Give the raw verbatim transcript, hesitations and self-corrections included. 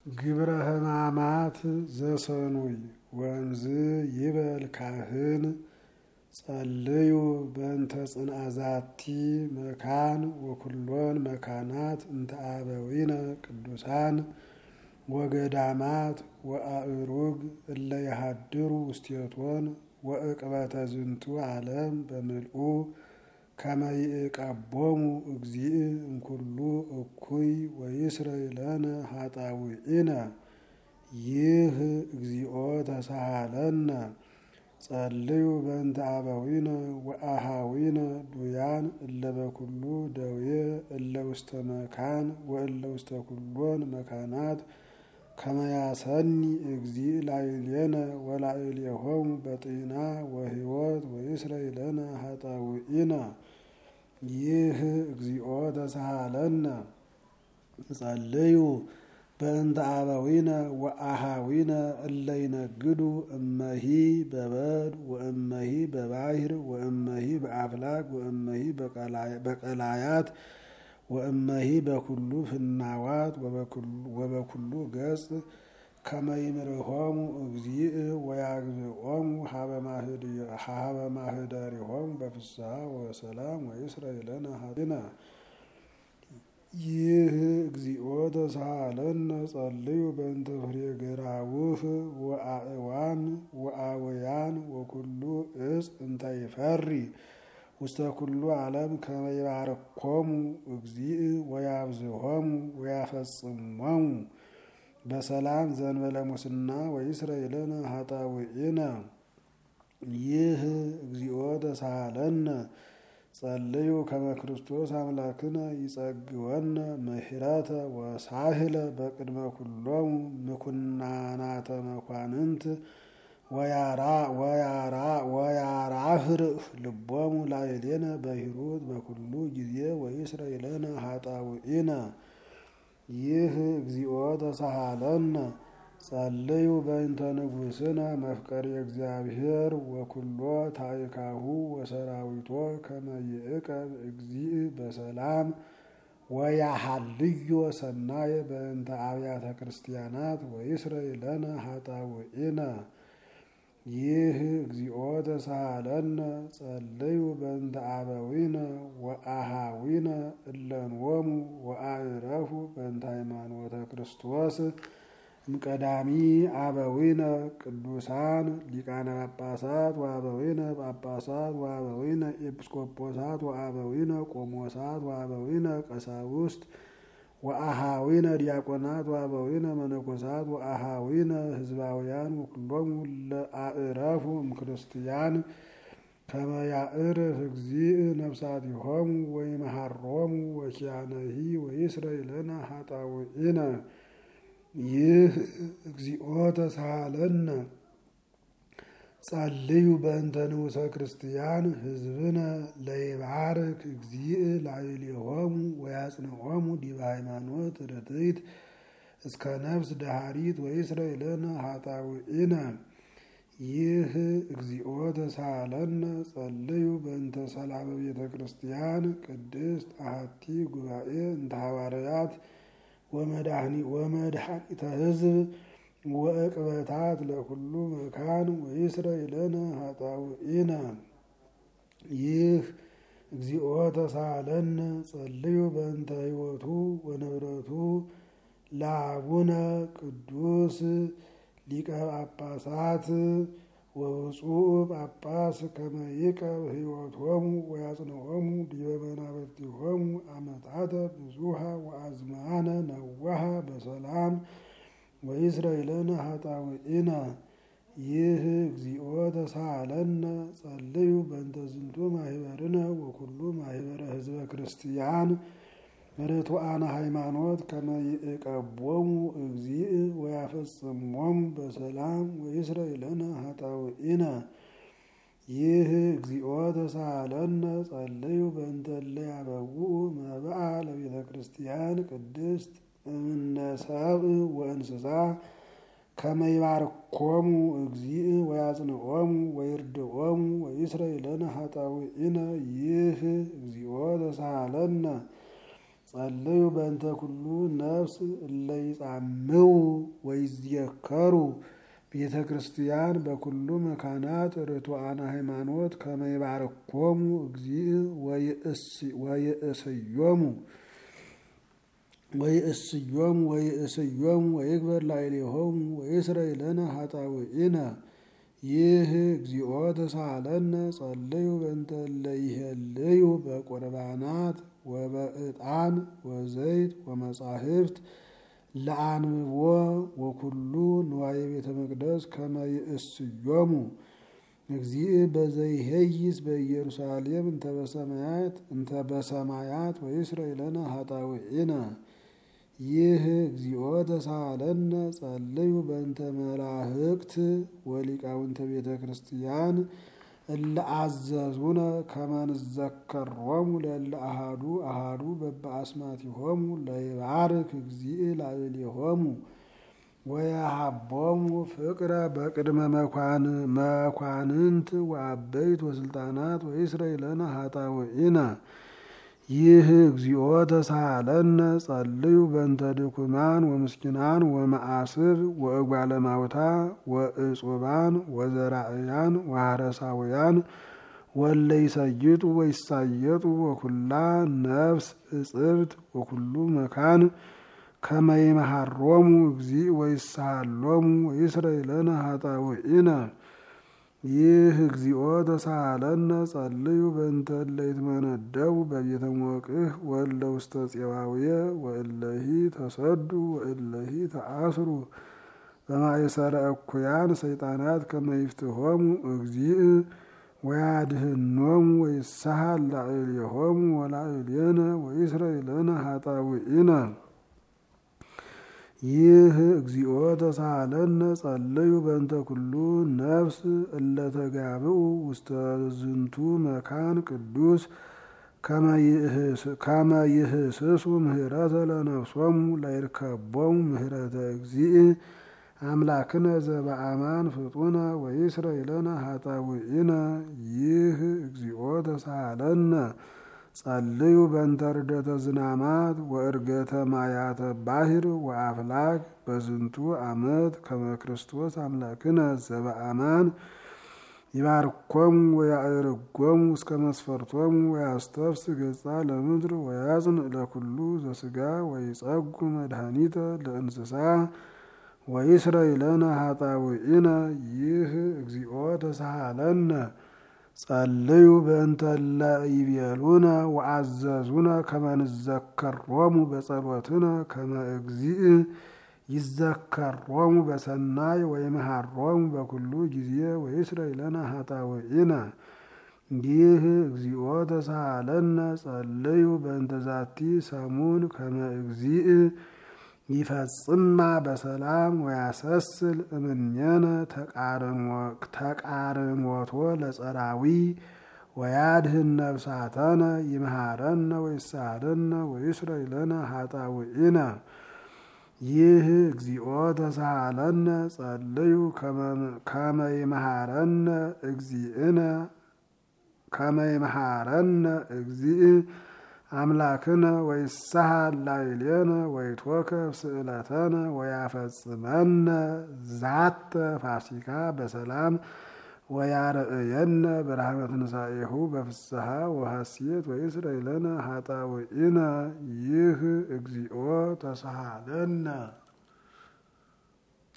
ግብረ ሕማማት ዘሰኑይ ወንዝ ይበል ካህን ጸልዩ በእንተ ጽንዓዛቲ መካን ወኩሎን መካናት እንተ አበዊነ ቅዱሳን ወገዳማት ወአእሩግ እለ ይሃድሩ ውስቴቶን ወእቅበተ ዝንቱ ዓለም በምልኡ ከመ ይዕቀቦሙ እግዚእ እምኩሉ እኩይ ወይስረይ ለነ ኃጣውኢነ ይህ እግዚኦ ተሳሃለነ ጸልዩ በእንተ አበዊነ ወአሃዊነ ዱያን እለ በኩሉ ደዌ እለ ውስተ መካን ወእለ ውስተ ኩሎን መካናት ከመ ያሰኒ እግዚእ ላዕሌነ ወላዕሌሆሙ በጤና ወሕይወት ወይስረይ ለነ ኃጣውኢነ ይህ እግዚኦ ተሳሃለነ ጸልዩ በእንተ አበዊነ ወአሃዊነ እለ ይነግዱ እመሂ በበድ ወእመሂ በባሕር ወእመሂ በአፍላግ ወእመሂ በቀላያት ወእመሂ በኩሉ ፍናዋት ወበኩሉ ገጽ ከመ ይምርሖሙ እግዚእ ወያግብኦሙ ሀበ ማኅደሪሆሙ በፍስሓ ወሰላም ወይስረይ ለነ ኃጣውኢነ ይህ እግዚኦ ተሳሃለነ ጸልዩ በእንተ ፍሬ ገራውህ ወአእዋን ወአውያን ወኩሉ እጽ እንተ ይፈሪ ውስተ ኩሉ ዓለም ከመ ይባርኮሙ እግዚእ ወያብዝሖሙ ወያፈጽሞሙ በሰላም ዘእንበለ ሙስና ወይስረይ ለነ ኃጣውኢነ ይህ እግዚኦ ተሳሃለነ ጸልዩ ከመ ክርስቶስ አምላክነ ይጸግወነ ምሕረተ ወሳህለ በቅድመ ኩሎሙ ምኩናናተ መኳንንት ወያራህርህ ልቦሙ ላዕሌነ በሂሩት በኩሉ ጊዜ ወይስረይ ለነ ኃጣውኢነ ይህ እግዚኦ ተሳሃለነ ጸልዩ በእንተ ንጉሥነ መፍቀሪ እግዚአብሔር ወኩሎ ታዕካሁ ወሰራዊቶ ከመ ይዕቀብ እግዚእ በሰላም ወያሃልዮ ሰናየ በእንተ አብያተ ክርስቲያናት ወይስረይ ለነ ኃጣውኢነ ይህ እግዚኦ ተሳሃለነ ጸልዩ በእንተ አበዊነ ወአሃዊነ እለንወሙ ወአዕረፉ በእንተ ሃይማኖተ ክርስቶስ እምቀዳሚ አበዊነ ቅዱሳን ሊቃነ ጳጳሳት ወአበዊነ ጳጳሳት ወአበዊነ ኤጲስቆጶሳት ወአበዊነ ቆሞሳት ወአበዊነ ቀሳውስት ወአሃዊነ ዲያቆናት ወአበዊነ መነኮሳት ወአሃዊነ ሕዝባውያን ወኩሎሙ ለአዕረፉ እምክርስቲያን ከመ ያዕርፍ እግዚእ ነፍሳቲሆሙ ወይመሃሮሙ ወኪያነሂ ወይስረይ ለነ ኃጣውኢነ ይህ እግዚኦ ተሳሃለነ ጸልዩ በእንተ ንዑሰ ክርስቲያን ሕዝብነ ለይባርክ እግዚእ ላዕሌሆሙ ወያጽንዖሙ ዲበ ሃይማኖት ርትዕት እስከ ነፍስ ደሃሪት ወይስረይ ለነ ኃጣውኢነ ይህ እግዚኦ ተሳሃለነ ጸልዩ በእንተ ሰላመ ቤተ ክርስቲያን ቅድስት አሐቲ ጉባኤ እንተ ሐዋርያት ወመድኃኒተ ሕዝብ ወእቅበታት ለኩሉ መካን ወይስረይ ለነ ኃጣውኢነ ይህ እግዚኦ ተሳሃለነ ጸልዩ በእንተ ሕይወቱ ወንብረቱ ለአቡነ ቅዱስ ሊቀ ጳጳሳት ወብፁዕ ጳጳስ ከመ ይዕቀብ ሕይወቶሙ ወያጽንዖሙ ዲበ መናብርቲሆሙ ዓመታተ ብዙኃ ወአዝማነ ነዋሃ በሰላም ወይስረይ ለነ ኃጣውኢነ ይህ እግዚኦ ተሳሃለነ ጸልዩ በእንተ ዝንቱ ማኅበርነ ወኩሉ ማኅበረ ሕዝበ ክርስቲያን ርቱዓነ ሃይማኖት ከመ ይዕቀቦሙ እግዚእ ወያፈጽሞሙ በሰላም ወይስረይ ለነ ኃጣውኢነ ይህ እግዚኦ ተሳሃለነ ጸልዩ በእንተ እለ ያበውኡ መብአ ለቤተ ክርስቲያን ቅድስት እምነ ሰብእ ወእንስሳ ከመ ይባርኮሙ እግዚእ ወያጽንዖሙ ወይርድዖሙ ወይስረይ ለነ ኃጣውኢነ ይህ እግዚኦ ተሳሃለነ ጸልዩ በእንተ ኩሉ ነፍስ እለ ይጻምው ወይዝየከሩ ቤተ ክርስቲያን በኩሉ መካናት ርቱዓነ ሃይማኖት ከመ ይባርኮሙ እግዚእ ወይእስዮሙ ወይእስዮሙ ወይእስዮሙ ወይግበር ላዕሌሆሙ ወይስረይ ለነ ኃጣውኢነ። ይህ እግዚኦ ተሳሃለነ ጸልዩ በእንተ እለ ይሄልዩ በቁርባናት ወበዕጣን ወዘይት ወመጻሕፍት ለአንብቦ ወኩሉ ንዋየ ቤተ መቅደስ ከመ ይእስዮሙ እግዚእ በዘይሄይስ በኢየሩሳሌም እንተ በሰማያት እንተ በሰማያት ወይስረይ ለነ ኃጣውኢነ። ይህ እግዚኦ ተሳሃለነ ጸልዩ በእንተ መላእክት ወሊቃውንተ ቤተ ክርስቲያን እለ አዘዙነ ከመ ንዘከሮሙ ለእለ አሐዱ አሐዱ በበአስማቲሆሙ ለይባርክ እግዚእ ላዕሌሆሙ ወየሀቦሙ ፍቅረ በቅድመ መኳንንት ወአበይት ወስልጣናት ወይስረይ ለነ ኃጣውኢነ። ይህ እግዚኦ ተሳሃለነ ጸልዩ በእንተ ድኩማን ወምስኪናን ወመዓስር ወእጓለ ማውታ ወእጹባን ወዘራእያን ወሐረሳውያን ወለ ይሰይጡ ወይሳየጡ ወኩላ ነፍስ እጽብት ወኩሉ መካን ከመ ይመሃሮሙ እግዚእ ወይሳሃሎሙ ወይስረይ ለነ ኃጣውኢነ። ይህ እግዚኦ ተሳሃለነ ጸልዩ በእንተ እለ ይትመነደቡ በቤተ ሞቅህ ወእለ ውስተ ፄዋውየ ወእለሂ ተሰዱ ወእለሂ ተአስሩ በማእሰረ እኩያን ሰይጣናት ከመ ይፍትሖሙ እግዚእ ወያድኅኖሙ ወይሳሃል ላዕሌሆሙ ወላዕሌነ ወይስረይ ለነ ኃጣውኢነ። ይህ እግዚኦ ተሳሃለነ ጸልዩ በእንተ ኩሉ ነፍስ እለ ተጋብኡ ውስተ ዝንቱ መካን ቅዱስ ከመ ይህስሱ ምህረተ ለነፍሶሙ ለይርከቦሙ ምህረተ እግዚእ አምላክነ ዘበአማን ፍጡነ ወይስረይ ለነ ኃጣውኢነ። ይህ እግዚኦ ተሳሃለነ ጸልዩ በእንተ ርደተ ዝናማት ወእርገተ ማያተ ባሕር ወአፍላክ በዝንቱ ዓመት ከመ ክርስቶስ አምላክነ ዘበአማን ይባርኮሙ ወያዕርጎሙ እስከ መስፈርቶሙ ወያስተፍስ ገጻ ለምድር ወያጽንዕ ለኩሉ ዘሥጋ ወይጸጉ መድኃኒተ ለእንስሳ ወይስረይ ለነ ኃጣውኢነ። ይህ እግዚኦ ተሳሃለነ ጸልዩ በእንተ እለ ይቤሉነ ወአዘዙነ ከመ ንዘከሮሙ በጸሎትነ ከመ እግዚእ ይዘከሮሙ በሰናይ ወይመሃሮሙ በኩሉ ጊዜ ወይስረይ ለነ ኃጣውኢነ። ይህ እግዚኦ ተሳሃለነ ጸልዩ በእንተ ዛቲ ሰሙን ከመ እግዚእ ይፈጽማ በሰላም ወያሰስል እምኔነ ተቃርሞቶ ለጸራዊ ወያድኅን ነፍሳተነ ይምሃረነ ወይሳሃለነ ወይስረይ ለነ ኃጣውኢነ። ይህ እግዚኦ ተሳሃለነ ጸልዩ ከመ ይምሃረነ እግዚእነ ከመ ይምሃረነ እግዚእ አምላክነ ወይሳሃል ላዕሌነ ወይትወከፍ ስእለተነ ወያፈጽመነ ዛተ ፋሲካ በሰላም ወያርእየነ ብርሃነ ትንሣኤሁ በፍስሐ ወሐሴት ወይስረይ ለነ ኃጣውኢነ። ይህ እግዚኦ ተሳሃለነ